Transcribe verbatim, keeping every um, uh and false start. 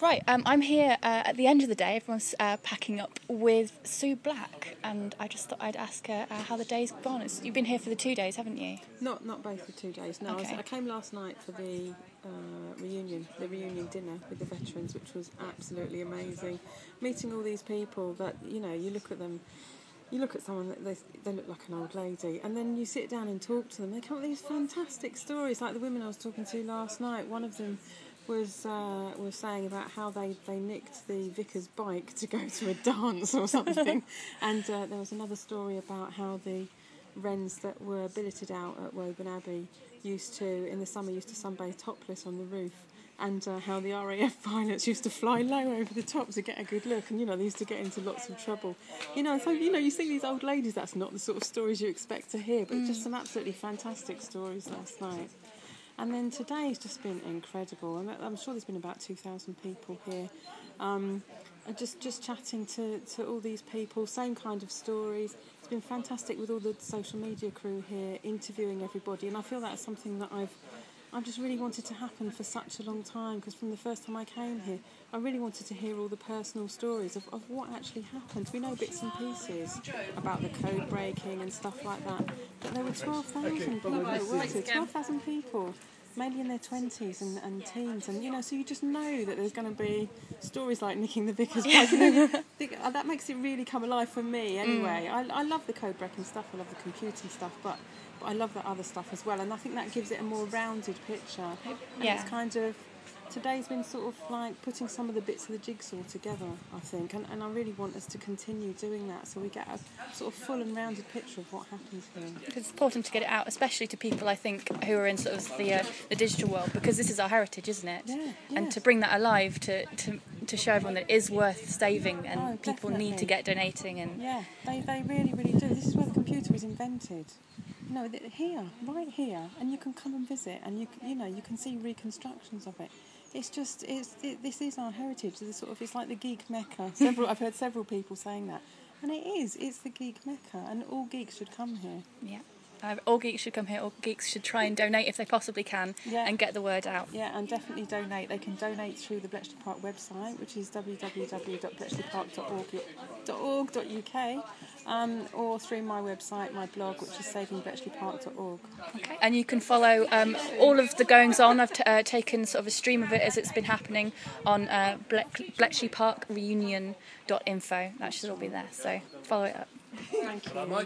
Right, um, I'm here uh, at the end of the day. Everyone's uh, packing up with Sue Black, and I just thought I'd ask her uh, how the day's gone. It's, you've been here for the two days, haven't you? Not not both the two days. No, Okay. I, was, I came last night for the uh, reunion, the reunion dinner with the veterans, which was absolutely amazing. Meeting all these people that, you know, you look at them, you look at someone that they they look like an old lady, and then you sit down and talk to them. They come up with these fantastic stories, like the women I was talking to last night. One of them was uh, was saying about how they, they nicked the vicar's bike to go to a dance or something, and uh, there was another story about how the wrens that were billeted out at Woburn Abbey used to, in the summer, used to sunbathe topless on the roof, and uh, how the R A F pilots used to fly low over the top to get a good look, and, you know, they used to get into lots of trouble. You know, so, you know, you see these old ladies, that's not the sort of stories you expect to hear, but mm. just some absolutely fantastic stories last night. And then today's just been incredible. I'm, I'm sure there's been about two thousand people here. Um, and just, just chatting to, to all these people, same kind of stories. It's been fantastic with all the social media crew here, interviewing everybody. And I feel that's something that I've I've just really wanted to happen for such a long time, because from the first time I came here, I really wanted to hear all the personal stories of, of what actually happened. We know bits and pieces about the code breaking and stuff like that, but there were twelve thousand people that worked here, twelve thousand people, mainly in their twenties and, and teens, and, you know, so you just know that there's going to be stories like nicking the vicar's bike. You know, that makes it really come alive for me anyway. Mm. I, I love the code breaking stuff, I love the computing stuff, but But I love that other stuff as well, and I think that gives it a more rounded picture. And yeah. It's kind of, today's been sort of like putting some of the bits of the jigsaw together, I think, and, and I really want us to continue doing that so we get a sort of full and rounded picture of what happens here. It's important to get it out, especially to people, I think, who are in sort of the uh, the digital world, because this is our heritage, isn't it? Yeah, yeah. And to bring that alive, to, to, to show everyone that it is worth saving, and oh, people definitely. need to get donating. And yeah, they, they really, really do. This is where the computer was invented. No, here, right here, and you can come and visit, and you you know you can see reconstructions of it. It's just it's it, this is our heritage. It's sort of it's like the geek mecca. Several I've heard several people saying that, and it is. It's the geek mecca, and all geeks should come here. Yeah, uh, all geeks should come here. All geeks should try and donate if they possibly can, yeah. and get the word out. Yeah, and definitely donate. They can donate through the Bletchley Park website, which is w w w dot bletchley park dot org dot u k. Um, or through my website, my blog, which is saving bletchley park dot org. Okay. And you can follow um, all of the goings on. I've t- uh, taken sort of a stream of it as it's been happening on uh, Ble- bletchley park reunion dot info. That should all be there. So follow it up. Thank you.